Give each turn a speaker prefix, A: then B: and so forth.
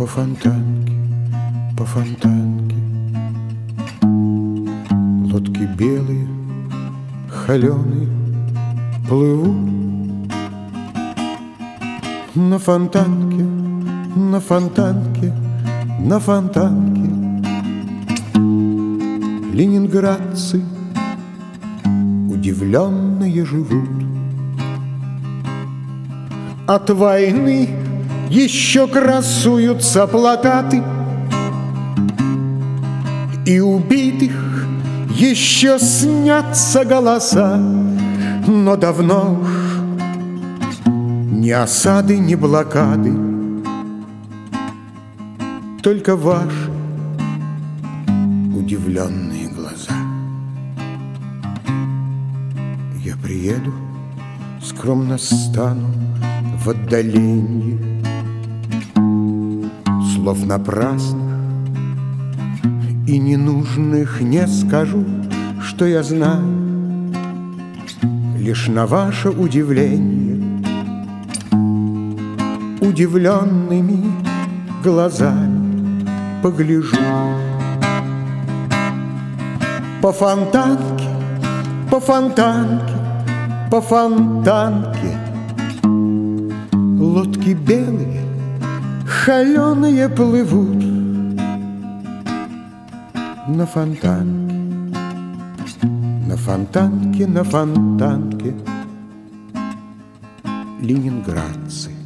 A: фонтанке, по фонтанке. Лодки белые, холеные плывут на фонтанке, на фонтанке, на фонтанке. Ленинградцы удивленные живут. От войны еще красуются плакаты, и убитых еще снятся голоса. Но давно уж ни осады, ни блокады, только ваши удивленные глаза. Я приеду, скромно стану в отдалении, слов напрасных и ненужных не скажу, что я знаю. Лишь на ваше удивление удивленными глазами погляжу. По фонтанке, по фонтанке, по фонтанке лодки белые, холеные плывут на фонтанке, на фонтанке, на фонтанке ленинградцы